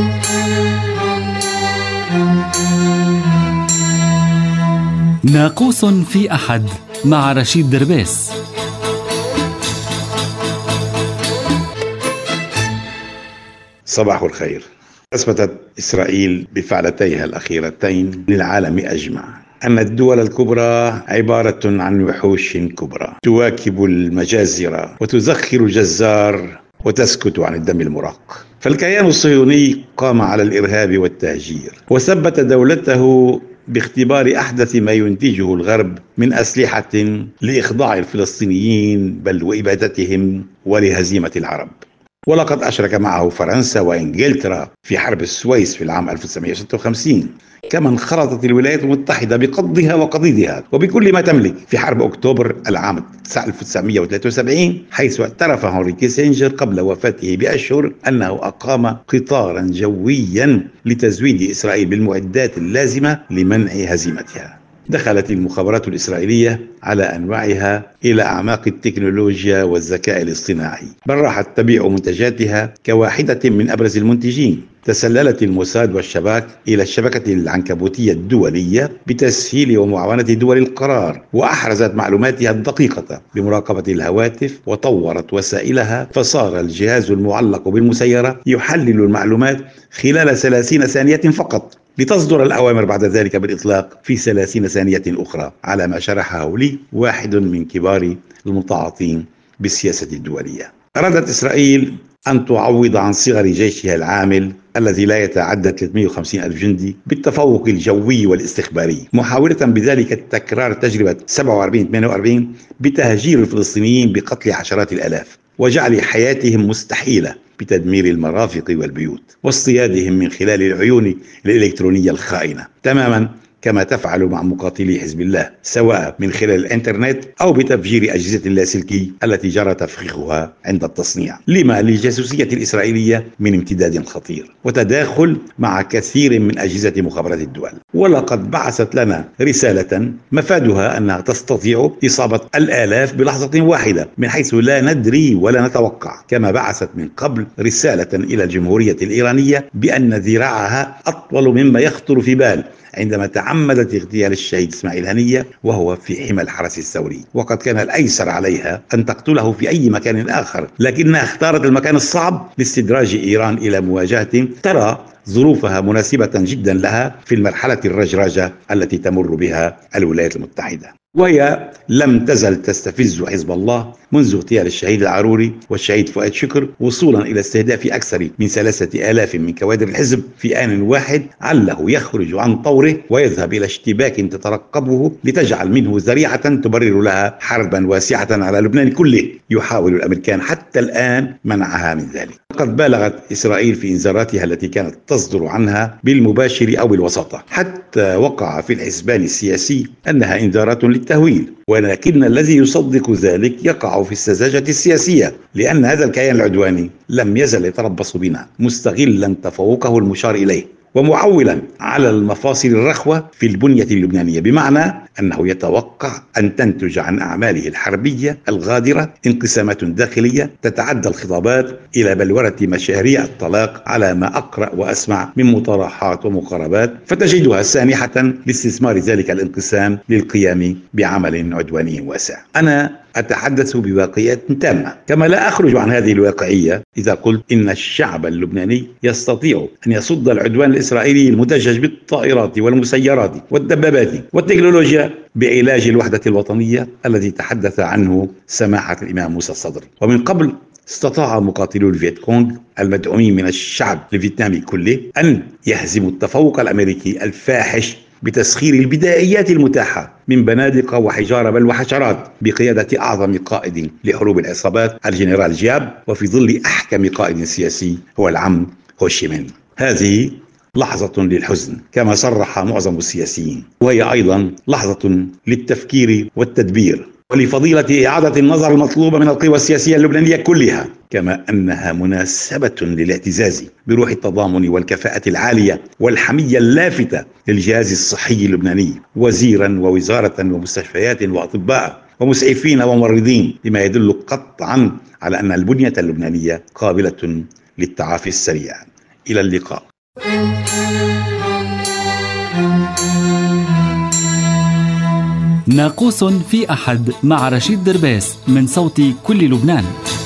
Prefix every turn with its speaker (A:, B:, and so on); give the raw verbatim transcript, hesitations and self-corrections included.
A: ناقوس في أحد مع رشيد دربيس.
B: صباح الخير. أثبتت إسرائيل بفعلتيها الأخيرتين للعالم أجمع أن الدول الكبرى عبارة عن وحوش كبرى تواكب المجازر وتزخر الجزار وتسكت عن الدم المراق. فالكيان الصهيوني قام على الإرهاب والتهجير وثبت دولته باختبار أحدث ما ينتجه الغرب من أسلحة لإخضاع الفلسطينيين بل وإبادتهم ولهزيمة العرب. ولقد أشرك معه فرنسا وإنجلترا في حرب السويس في العام ألف وتسعمائة وستة وخمسين، كما انخرطت الولايات المتحدة بقضها وقضيضها وبكل ما تملك في حرب أكتوبر العام ألف وتسعمائة وثلاثة وسبعين، حيث اعترف هنري كيسنجر قبل وفاته بأشهر أنه أقام قطارا جويا لتزويد إسرائيل بالمعدات اللازمة لمنع هزيمتها. دخلت المخابرات الإسرائيلية على أنواعها إلى أعماق التكنولوجيا والذكاء الاصطناعي، بل راحت تبيع منتجاتها كواحدة من أبرز المنتجين. تسللت الموساد والشباك إلى الشبكة العنكبوتية الدولية بتسهيل ومعاونة دول القرار، وأحرزت معلوماتها الدقيقة بمراقبة الهواتف وطورت وسائلها، فصار الجهاز المعلق بالمسيرة يحلل المعلومات خلال ثلاثين ثانية فقط، لتصدر الأوامر بعد ذلك بالإطلاق في ثلاثين ثانية أخرى، على ما شرحه لي واحد من كبار المتعاطين بالسياسة الدولية. أرادت إسرائيل أن تعوض عن صغر جيشها العامل الذي لا يتعدى ثلاثمائة وخمسين ألف جندي بالتفوق الجوي والاستخباري، محاولة بذلك تكرار تجربة سبعة وأربعين ثمانية وأربعين بتهجير الفلسطينيين بقتل عشرات الآلاف وجعل حياتهم مستحيلة بتدمير المرافق والبيوت واصطيادهم من خلال العيون الإلكترونية الخائنة، تماما كما تفعل مع مقاتلي حزب الله، سواء من خلال الانترنت أو بتفجير أجهزة اللاسلكي التي جرى تفخيخها عند التصنيع، لما للجاسوسية الإسرائيلية من امتداد خطير وتداخل مع كثير من أجهزة مخابرات الدول. ولقد بعثت لنا رسالة مفادها أنها تستطيع إصابة الآلاف بلحظة واحدة من حيث لا ندري ولا نتوقع، كما بعثت من قبل رسالة إلى الجمهورية الإيرانية بأن ذراعها أطول مما يخطر في بال عندما تعمدت اغتيال الشهيد إسماعيل هنية وهو في حمى الحرس الثوري، وقد كان الأيسر عليها أن تقتله في أي مكان آخر، لكنها اختارت المكان الصعب لاستدراج إيران إلى مواجهة ترى ظروفها مناسبة جدا لها في المرحلة الرجراجة التي تمر بها الولايات المتحدة. وهي لم تزل تستفز حزب الله منذ اغتيال الشهيد العروري والشهيد فؤاد شكر، وصولا إلى استهداف أكثر من ثلاثة آلاف من كوادر الحزب في آن واحد، عله يخرج عن طوره ويذهب إلى اشتباك تترقبه لتجعل منه ذريعة تبرر لها حربا واسعة على لبنان كله، يحاول الأمريكان حتى الآن منعها من ذلك. قد بالغت إسرائيل في إنذاراتها التي كانت تصدر عنها بالمباشر أو بالوساطة، حتى وقع في الحسبان السياسي أنها إنذارات للتهويل، ولكن الذي يصدق ذلك يقع في السذاجة السياسية، لأن هذا الكيان العدواني لم يزل يتربص بنا مستغلا تفوقه المشار إليه ومعولا على المفاصل الرخوة في البنية اللبنانية، بمعنى أنه يتوقع أن تنتج عن أعماله الحربية الغادرة انقسامات داخلية تتعدى الخطابات إلى بلورة مشاريع الطلاق على ما أقرأ وأسمع من مطارحات ومقاربات، فتجدها سانحة لاستثمار ذلك الانقسام للقيام بعمل عدواني واسع. أنا أتحدث بواقعية تامة، كما لا أخرج عن هذه الواقعية إذا قلت إن الشعب اللبناني يستطيع أن يصد العدوان الإسرائيلي المدجج بالطائرات والمسيرات والدبابات والتكنولوجيا بعلاج الوحدة الوطنية الذي تحدث عنه سماحة الإمام موسى الصدر. ومن قبل استطاع مقاتلو الفيت كونغ المدعومين من الشعب الفيتنامي كله أن يهزموا التفوق الأمريكي الفاحش بتسخير البدائيات المتاحة من بنادق وحجارة بل وحشرات بقيادة أعظم قائد لحروب العصابات الجنرال جياب، وفي ظل أحكم قائد سياسي هو العم هوشيمين. هذه لحظة للحزن كما صرح معظم السياسيين، وهي أيضا لحظة للتفكير والتدبير ولفضيلة إعادة النظر المطلوبة من القوى السياسية اللبنانية كلها، كما أنها مناسبة للاعتزاز بروح التضامن والكفاءة العالية والحمية اللافتة للجهاز الصحي اللبناني، وزيرا ووزارة ومستشفيات وأطباء ومسعفين وممرضين، بما يدل قطعا على أن البنية اللبنانية قابلة للتعافي السريع. إلى اللقاء.
A: ناقوس في أحد مع رشيد درباس من صوت كل لبنان.